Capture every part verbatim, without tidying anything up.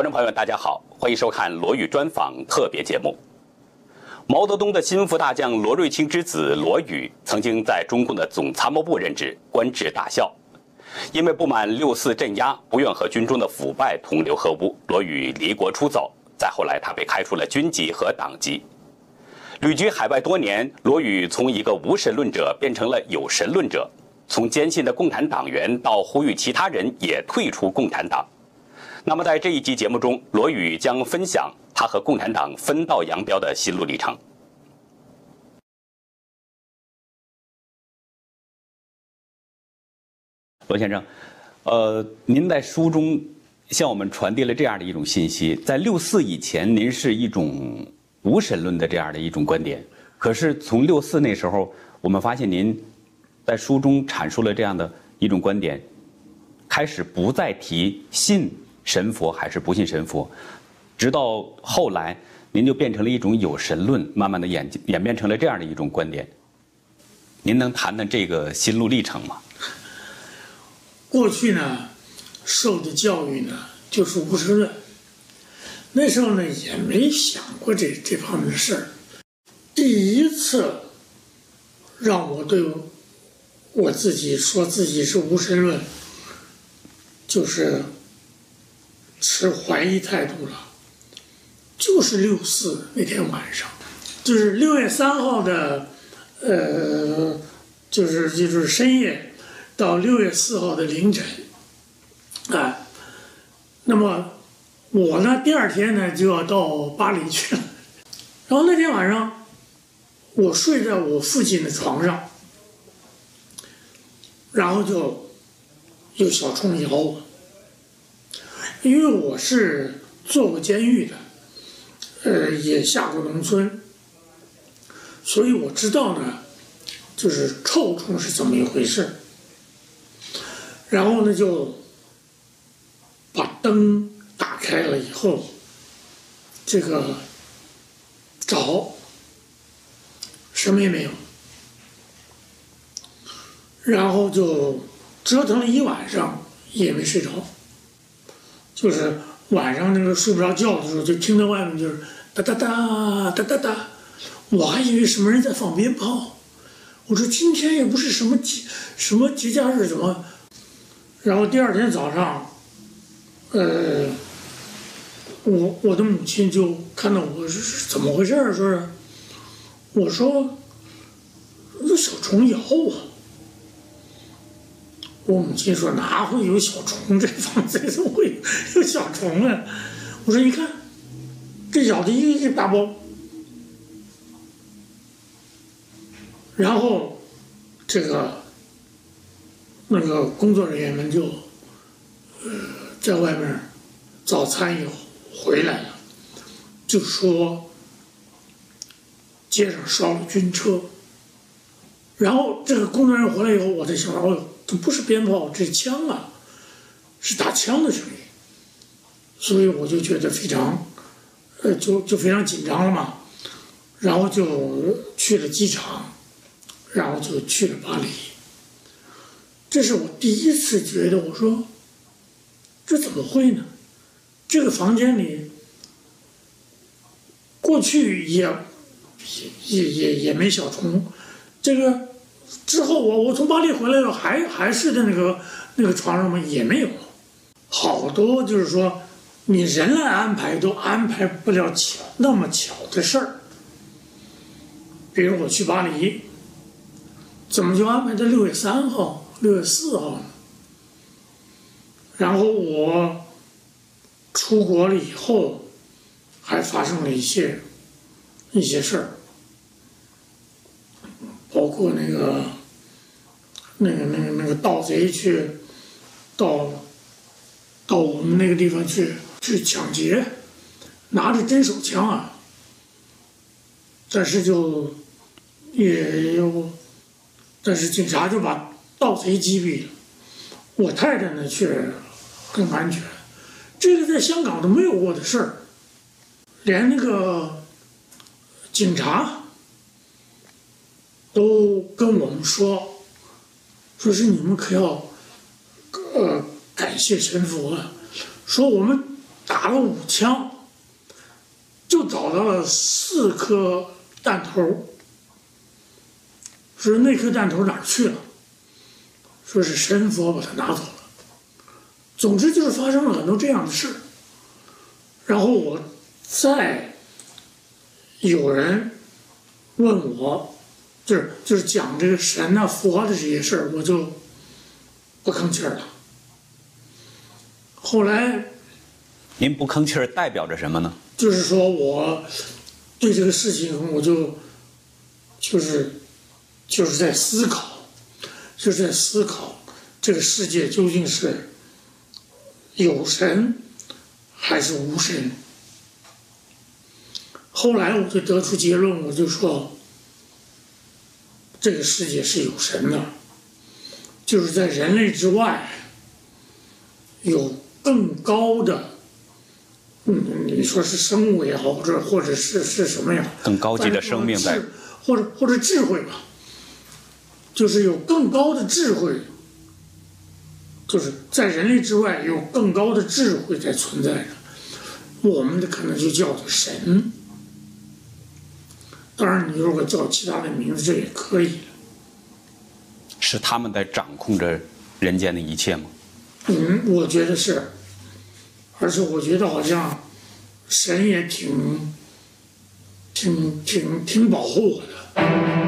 众朋友们，大家好，欢迎收看罗宇专访特别节目。毛泽东的心腹大将罗瑞卿之子罗宇，曾经在中共的总参谋部任职，官至大校。因为不满六四镇压，不愿和军中的腐败同流合污，罗宇离国出走。再后来，他被开除了军籍和党籍。旅居海外多年，罗宇从一个无神论者变成了有神论者，从坚信的共产党员到呼吁其他人也退出共产党。那么在这一集节目中，罗宇将分享他和共产党分道扬镳的心路历程。罗先生，呃，您在书中向我们传递了这样的一种信息：在六四以前，您是一种无神论的这样的一种观点。可是从六四那时候，我们发现您在书中阐述了这样的一种观点，开始不再提信神佛还是不信神佛，直到后来您就变成了一种有神论，慢慢的演演变成了这样的一种观点。您能谈谈这个心路历程吗？ 过去呢，受的教育呢就是无神论，那时候呢也没想过这这方面的事儿。第一次让我对我自己说自己是无神论，就是持怀疑态度了，就是六四那天晚上，就是六月三号的，呃，就是就是深夜到六月四号的凌晨，啊，那么我呢第二天呢就要到巴黎去了，然后那天晚上我睡在我父亲的床上，然后就有小虫咬我。因为我是做过监狱的，呃，也下过农村，所以我知道呢，就是臭虫是怎么一回事。然后呢，就把灯打开了以后，这个找什么也没有，然后就折腾了一晚上也没睡着。就是晚上那个睡不着觉的时候，就听到外面就是哒哒哒哒哒哒，我还以为什么人在放鞭炮。我说今天也不是什么节什么节假日，怎么？然后第二天早上，呃，我我的母亲就看到我是怎么回事，说是我说有小虫咬我。我母亲说哪会有小虫，这房子怎么会有小虫啊？我说你看这咬的一个大包。然后这个那个工作人员们就呃在外面早餐也回来了，就说街上烧了军车。然后这个工作人员回来以后，我在想哦，这不是鞭炮，这是枪啊，是打枪的声音，所以我就觉得非常，呃，就就非常紧张了嘛，然后就去了机场，然后就去了巴黎。这是我第一次觉得，我说，这怎么会呢？这个房间里，过去也也也也没小虫，这个。之后我我从巴黎回来了，还还是在那个那个床上嘛，也没有，好多就是说你人来安排都安排不了巧那么巧的事儿。比如我去巴黎，怎么就安排在六月三号、六月四号呢？然后我出国了以后，还发生了一些一些事儿。包括那个、那个、那个、那个盗贼去到到我们那个地方去去抢劫，拿着真手枪啊，但是就也有，但是警察就把盗贼击毙了。我太太呢却更安全，这个在香港都没有过的事儿，连那个警察都跟我们说，说是你们可要，呃，感谢神佛啊，说我们打了五枪，就找到了四颗弹头，说那颗弹头哪儿去了？说是神佛把它拿走了。总之就是发生了很多这样的事。然后我再有人问我，就是就是讲这个神啊佛的这些事儿，我就不吭气儿了。后来， 您不吭气儿代表着什么呢？ 就是说我对这个事情，我就就是就是在思考，就是在思考这个世界究竟是有神还是无神。后来我就得出结论，我就说这个世界是有神的，就是在人类之外有更高的，嗯，你说是生物也好，或者或者是是什么呀？ 更高级的生命在， 或者或者智慧吧，就是有更高的智慧，就是在人类之外有更高的智慧在存在着，我们的可能就叫做神。当然，你如果叫其他的名字，这也可以。 是他们在掌控着人间的一切吗？ 嗯，我觉得是，而且我觉得好像神也挺、挺、挺、挺保护我的。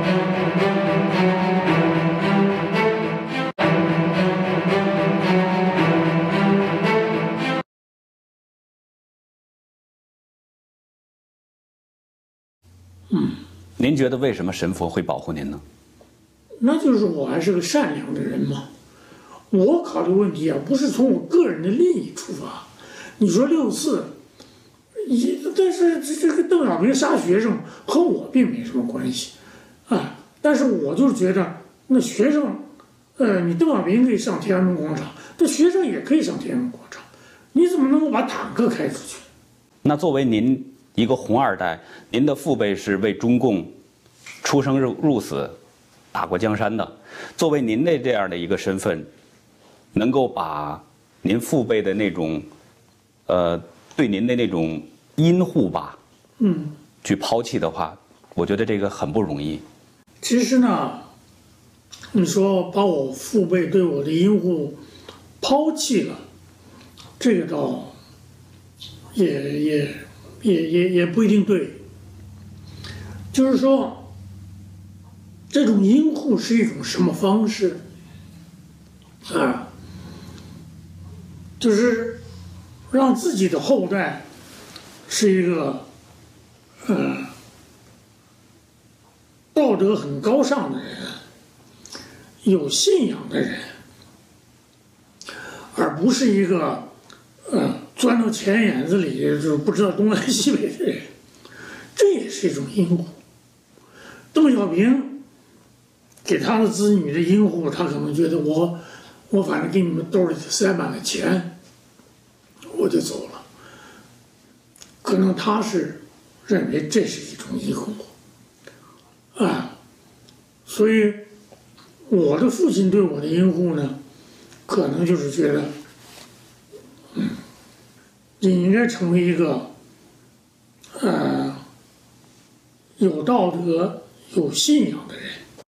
嗯， 您觉得为什么神佛会保护您呢？ 那就是我还是个善良的人嘛。我考虑问题啊，不是从我个人的利益出发。你说六四，也但是这这个邓小平杀学生和我并没什么关系，啊，但是我就是觉得那学生，呃，你邓小平可以上天安门广场，这学生也可以上天安门广场，你怎么能够把坦克开出去？ 那作为您一个红二代，您的父辈是为中共出生入入死、打过江山的，作为您的这样的一个身份，能够把您父辈的那种，呃，对您的那种阴护吧， 嗯， 去抛弃的话，我觉得这个很不容易。 其实呢，你说把我父辈对我的阴护抛弃了，这个倒也也也也也不一定对。就是说，这种阴护是一种什么方式啊？就是让自己的后代是一个呃道德很高尚的人，有信仰的人，而不是一个呃钻到钱眼子里就是不知道东南西北的人，这也是一种阴护。邓小平给他的子女的阴护，他可能觉得我我反正给你们兜里塞满了钱，我就走了。可能他是认为这是一种阴护啊，所以我的父亲对我的阴护呢，可能就是觉得，嗯，你应该成为一个呃有道德、有信仰的人。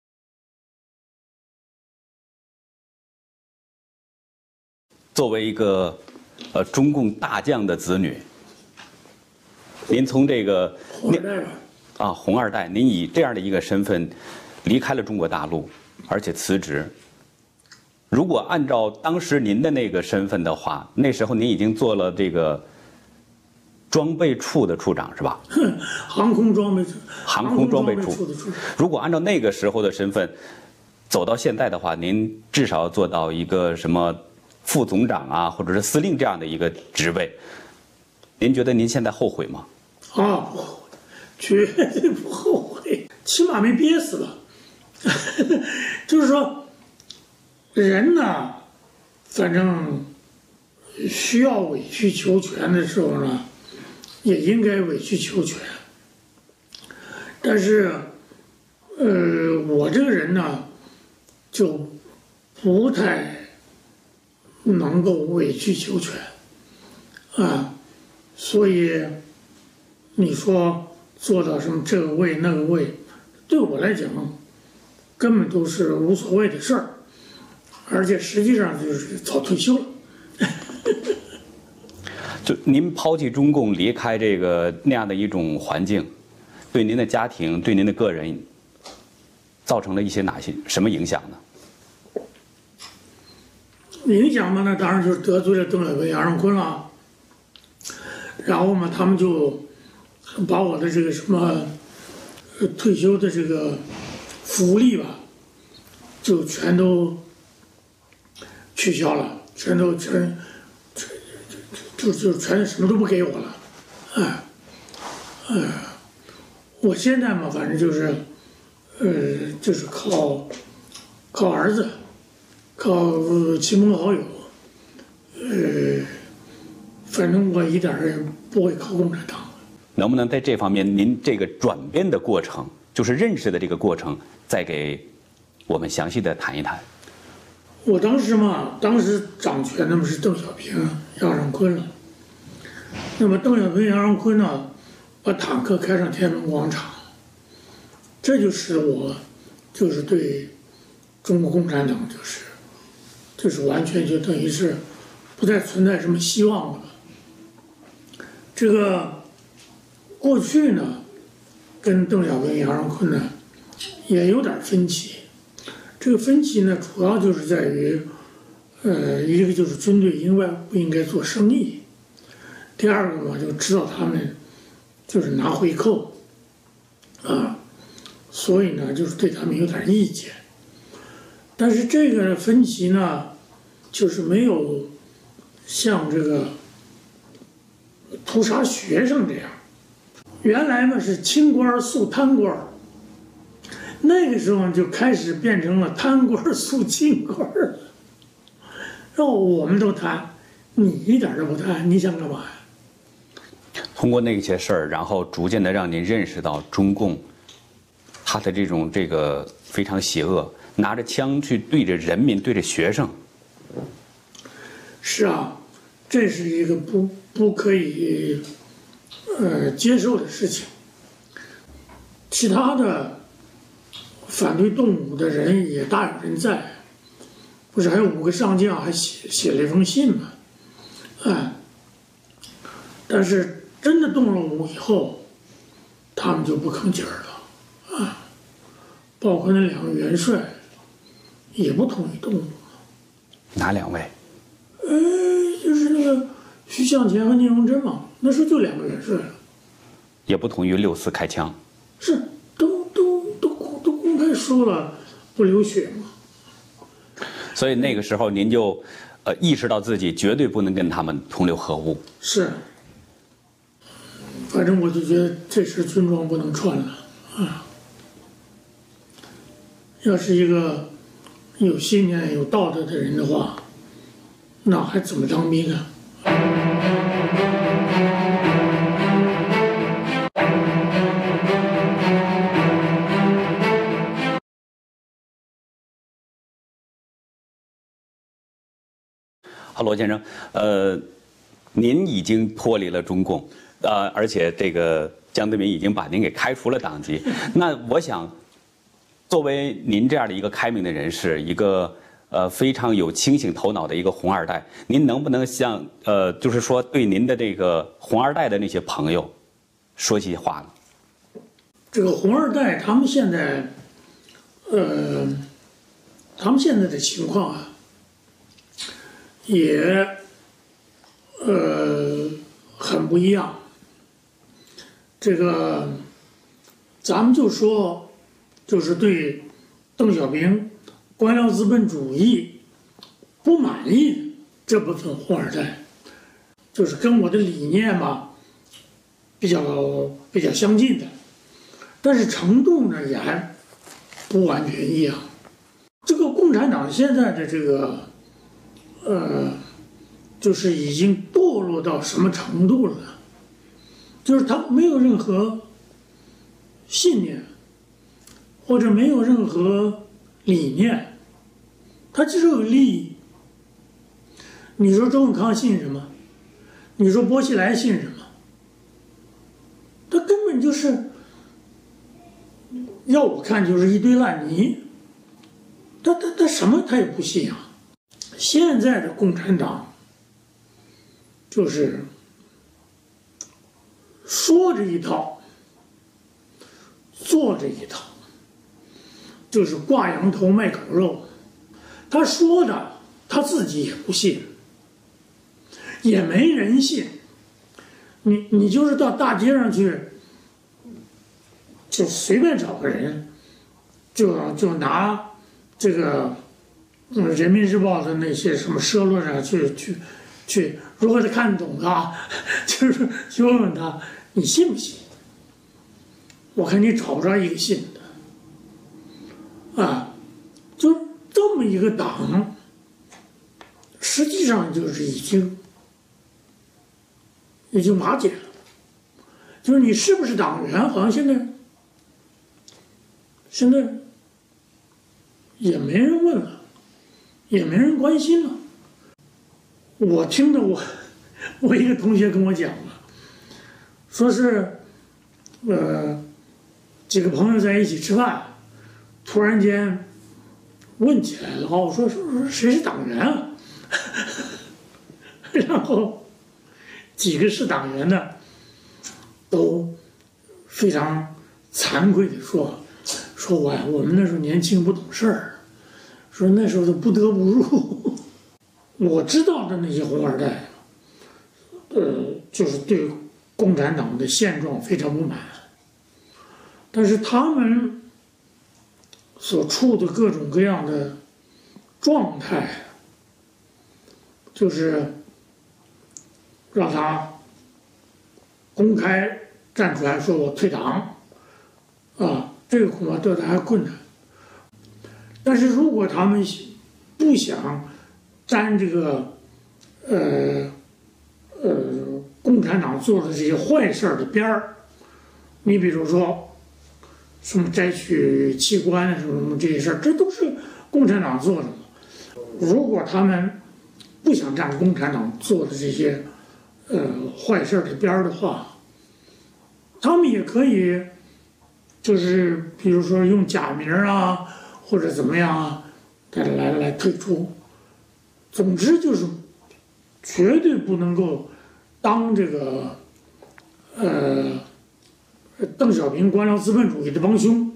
作为一个呃中共大将的子女，您从这个红二代吧， 啊红二代，您以这样的一个身份离开了中国大陆，而且辞职。如果按照当时您的那个身份的话，那时候您已经做了这个装备处的处长是吧？ 航空装备处， 航空装备处的处长。 如果按照那个时候的身份走到现在的话，您至少做到一个什么副总长啊，或者是司令这样的一个职位，您觉得您现在后悔吗？ 啊，不后悔，绝对不后悔，起码没憋死了。就是说，人呢，反正需要委曲求全的时候呢，也应该委曲求全。但是，呃，我这个人呢，就不太能够委曲求全，啊， 所以你说做到什么这个位那个位，对我来讲根本都是无所谓的事儿，而且实际上就是早退休了。 就您抛弃中共，离开这个那样的一种环境，对您的家庭、对您的个人，造成了一些哪些什么影响呢？ 影响嘛，那当然就是得罪了邓小平、杨尚昆了。然后嘛，他们就把我的这个什么退休的这个福利吧，就全都取消了，全都全。就就全什么都不给我了，哎，哎，我现在嘛，反正就是，呃，就是靠靠儿子，靠亲朋好友，呃，反正我一点儿也不会靠共产党。 能不能在这方面，您这个转变的过程，就是认识的这个过程，再给我们详细的谈一谈？ 我当时嘛，当时掌权的嘛是邓小平、杨尚昆了。那么邓小平、杨尚昆呢，把坦克开上天安门广场，这就使我就是对中国共产党就是就是完全就等于是不再存在什么希望了。这个过去呢，跟邓小平、杨尚昆呢也有点分歧。这个分歧呢，主要就是在于，呃，一个就是军队应该不应该做生意，第二个嘛，就知道他们就是拿回扣，啊，所以呢，就是对他们有点意见。但是这个分歧呢，就是没有像这个屠杀学生这样，原来呢是清官诉贪官。那个时候就开始变成了贪官诉清官了，然后我们都贪，你一点都不贪，你想干嘛呀？ 通过那些事儿，然后逐渐的让您认识到中共，他的这种这个非常邪恶，拿着枪去对着人民、对着学生。 是啊，这是一个不不可以呃接受的事情。其他的反对动武的人也大有人在，不是还有五个上将还写写了一封信吗？哎，但是真的动了武以后，他们就不吭气儿了啊！包括那两个元帅也不同意动武。 哪两位？ 呃，就是那个徐向前和聂荣臻嘛，那时候就两个元帅了。 也不同意六四开枪。 是，都都都都公开说了不流血嘛。 所以那个时候您就，呃，意识到自己绝对不能跟他们同流合污。 是。反正我就觉得这身军装不能穿了啊！要是一个有信念、有道德的人的话，那还怎么当兵啊？ 好，罗先生，呃，您已经脱离了中共。呃，而且这个江泽民已经把您给开除了党籍。那我想，作为您这样的一个开明的人士，一个呃非常有清醒头脑的一个红二代，您能不能向呃，就是说对您的这个红二代的那些朋友说些话呢？ 这个红二代他们现在，呃，他们现在的情况啊，也呃很不一样。这个，咱们就说，就是对邓小平官僚资本主义不满意的这部分红二代，就是跟我的理念吧比较比较相近的，但是程度呢也还不完全一样。这个共产党现在的这个，呃，就是已经堕落到什么程度了呢？就是他没有任何信念，或者没有任何理念，他只有利益。你说周永康信什么？你说薄熙来信什么？ 要我看就是一堆烂泥。他他他什么他也不信啊！现在的共产党就是说着一套，做着一套，就是挂羊头卖狗肉。他说的他自己也不信，也没人信。你你就是到大街上去，就随便找个人，就就拿这个嗯《人民日报》的那些什么社论啊，去去去，如果他看得懂啊，就是去问问他，你信不信？我看你找不着一个信的，啊，就这么一个党，实际上就是已经已经瓦解了。就是你是不是党员，好像现在现在也没人问了，也没人关心了。我听的我我一个同学跟我讲了，说是呃几个朋友在一起吃饭，突然间问起来了，我说说谁是党员啊？然后几个是党员的都非常惭愧的说，说我我们那时候年轻不懂事儿，说那时候都不得不入。我知道的那些红二代，呃，就是对共产党的现状非常不满，但是他们所处的各种各样的状态，就是让他公开站出来说我退党，啊，这个恐怕对他还困难。但是如果他们不想沾这个呃呃共产党做的这些坏事的边儿，你比如说什么摘取器官啊什么什么这些事儿，这都是共产党做的嘛。如果他们不想沾共产党做的这些呃坏事的边儿的话，他们也可以就是比如说用假名啊或者怎么样啊来来来退出。总之就是绝对不能够当这个呃邓小平官僚资本主义的帮凶。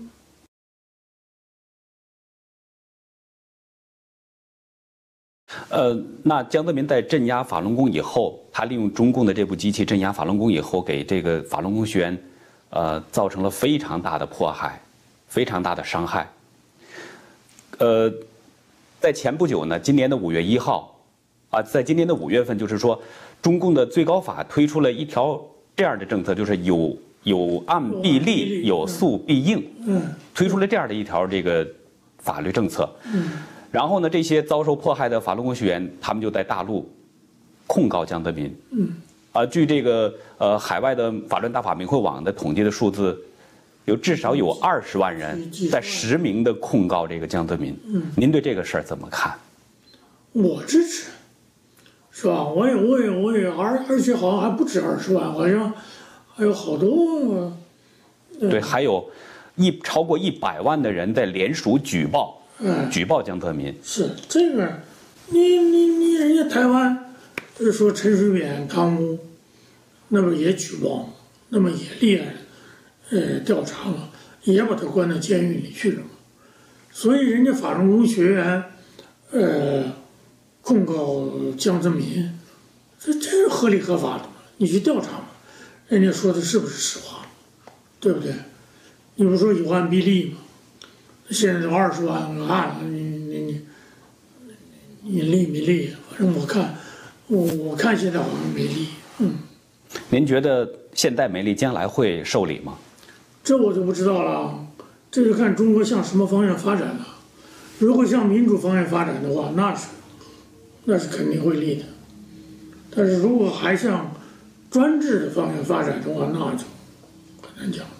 呃，那江泽民在镇压法轮功以后，他利用中共的这部机器镇压法轮功以后，给这个法轮功学员，呃，造成了非常大的迫害，非常大的伤害。呃，在前不久呢，今年的五月一号，啊，在今年的五月份，就是说，中共的最高法推出了一条这样的政策，就是有有案必立，有诉必应，嗯，推出了这样的一条这个法律政策，嗯。然后呢，这些遭受迫害的法轮功学员，他们就在大陆控告江泽民。嗯，啊、呃，据这个呃海外的法轮大法明会网的统计的数字，有至少有二十万人在实名的控告这个江泽民。嗯，您对这个事儿怎么看？ 我支持，是吧？我也我也我也而而且好像还不止二十万，好像还有好多。 呃、对，还有一超过一百万的人在联署举报。嗯，举报江泽民是这个，你你你人家台湾就是说陈水扁贪污，那么也举报，那么也立案，呃调查了，也把他关到监狱里去了嘛。所以人家法轮功学员，呃控告江泽民，这这是合理合法的嘛？你去调查嘛，人家说的是不是实话，对不对？你不说有案必立吗？现在都二十万个案了，你你你你立没立？反正我看，我我看现在好像没立。嗯， 您觉得现在没立，将来会受理吗？ 这我就不知道了，这就看中国向什么方向发展了。如果向民主方向发展的话，那是那是肯定会立的。但是如果还向专制的方向发展的话，那就很难讲了。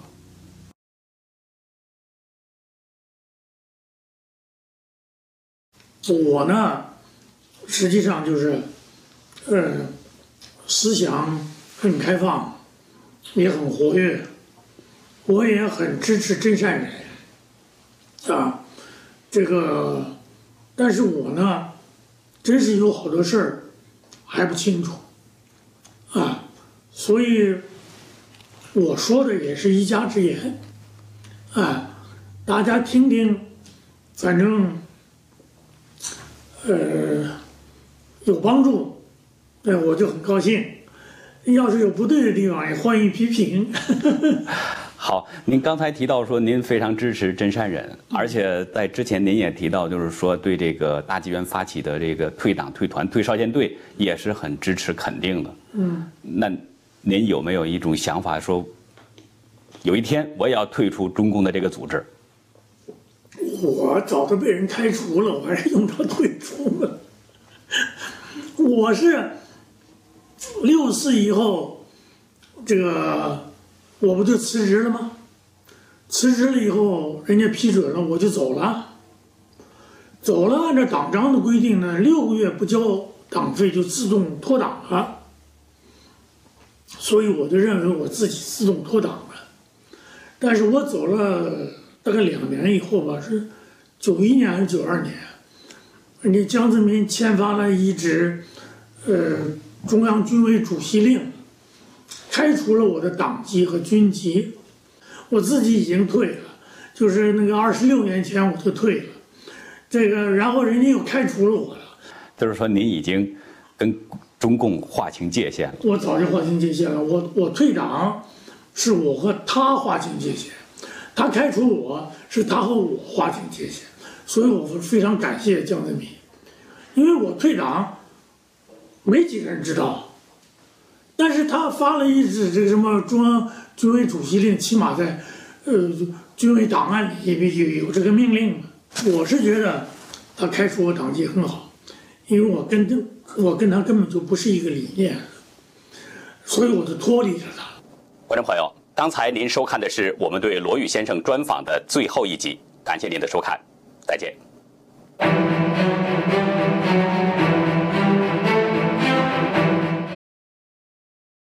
我呢，实际上就是，呃，思想很开放，也很活跃，我也很支持真善人， 啊，这个，但是我呢，真是有好多事儿还不清楚，啊，所以我说的也是一家之言，啊，大家听听，反正，呃，有帮助，对我就很高兴。要是有不对的地方，也欢迎批评。 好，您刚才提到说您非常支持真善忍，而且在之前您也提到，就是说对这个大纪元发起的这个退党、退团、退少先队也是很支持、肯定的。嗯，那您有没有一种想法，说有一天我也要退出中共的这个组织？ 我早就被人开除了，我还是用到退出了。我是六四以后，这个。我不就辞职了吗？辞职了以后，人家批准了，我就走了。走了，按照党章的规定呢，六个月不交党费就自动脱党了。所以我就认为我自己自动脱党了。但是我走了大概两年以后吧，是九一年还是九二年，人家江泽民签发了一纸，呃，中央军委主席令。开除了我的党籍和军籍，我自己已经退了，就是那个二十六年前我就退了，这个然后人家又开除了我了， 就是说您已经跟中共划清界限了。 我早就划清界限了，我我退党是我和他划清界限，他开除我是他和我划清界限，所以我非常感谢江泽民，因为我退党没几个人知道。但是他发了一纸这个什么中央军委主席令，起码在，呃，军委档案里有有这个命令。我是觉得他开除我党籍很好，因为我跟他我跟他根本就不是一个理念，所以我就脱离了他。 观众朋友，刚才您收看的是我们对罗宇先生专访的最后一集，感谢您的收看，再见。